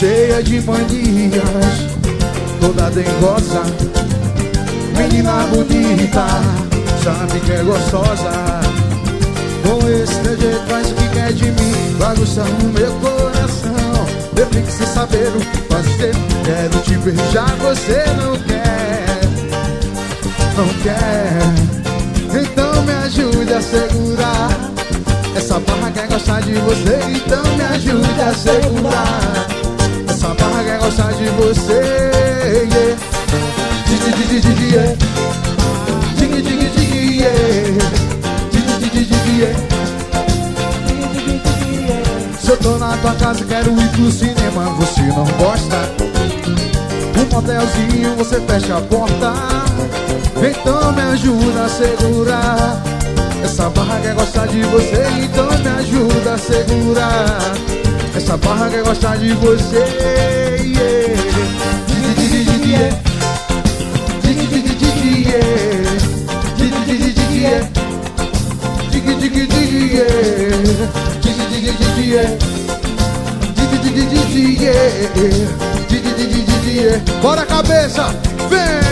cheia de manias, toda dengosa, menina bonita, sabe que é gostosa. Com esse teu jeito faz o que quer de mim, bagunçando meu coração. Eu fico sem saber o que fazer, quero te beijar, você não quer, não quer. Então me ajude a segurar essa barra, quer gostar de você, então me ajude a segurar essa barra, quer gostar de você, yeah. Se eu tô na tua casa, quero ir pro cinema, você não gosta. Um motelzinho, você fecha a porta. Então me ajuda a segurar essa barra, quer gostar de você, então me ajuda a segurar essa barra, quer gostar de você, yeah. Bora cabeça, vem!